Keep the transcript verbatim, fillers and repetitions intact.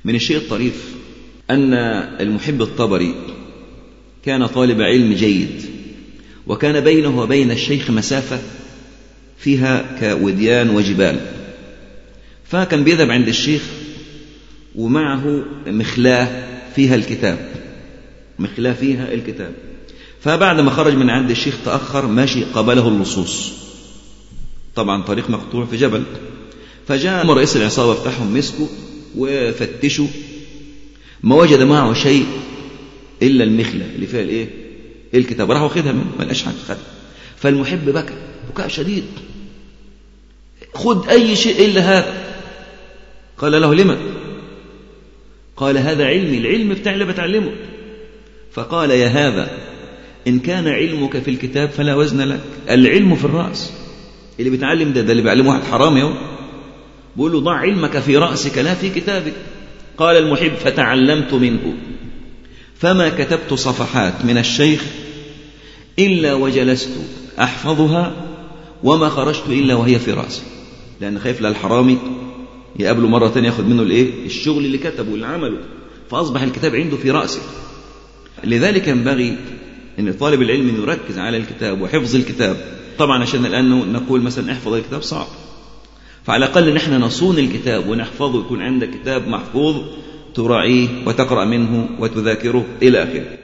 من الشيء الطريف أن المحب الطبري كان طالب علم جيد، وكان بينه وبين الشيخ مسافة فيها كوديان وجبال، فكان بيذهب عند الشيخ ومعه مخلاة فيها الكتاب مخلاة فيها الكتاب فبعد ما خرج من عند الشيخ تأخر ماشي قابله اللصوص، طبعا طريق مقطوع في جبل، فجاء رئيس العصابة بتاعهم مسكوا وفتشوا ما وجد معه شيء إلا المخلة اللي فيها الإيه؟ الكتاب، راح واخدها منه ما لقاش حاجة خدها. فالمحب بكى بكاء شديد، خذ أي شيء إلا هذا. قال له لما؟ قال هذا علمي، العلم بتاعي اللي بتعلمه. فقال يا هذا إن كان علمك في الكتاب فلا وزن لك، العلم في الرأس. اللي بيتعلم ده ده اللي بيعلمه واحد حرام يوم، بيقول له ضع علمك في رأسك لا في كتابك. قال المحب فتعلمت منه فما كتبت صفحات من الشيخ إلا وجلست أحفظها وما خرجت إلا وهي في رأسي، لأن خايف للحرامي يقابله مرة تانية ياخد منه الإيه؟ الشغل اللي كتبه اللي عمله، فأصبح الكتاب عنده في رأسه. لذلك ينبغي أن طالب العلم يركز على الكتاب وحفظ الكتاب. طبعا عشان الآن نقول مثلا احفظ الكتاب صعب، فعلى الأقل نحن نصون الكتاب ونحفظه، يكون عندك كتاب محفوظ تراعيه وتقرأ منه وتذاكره إلى آخره.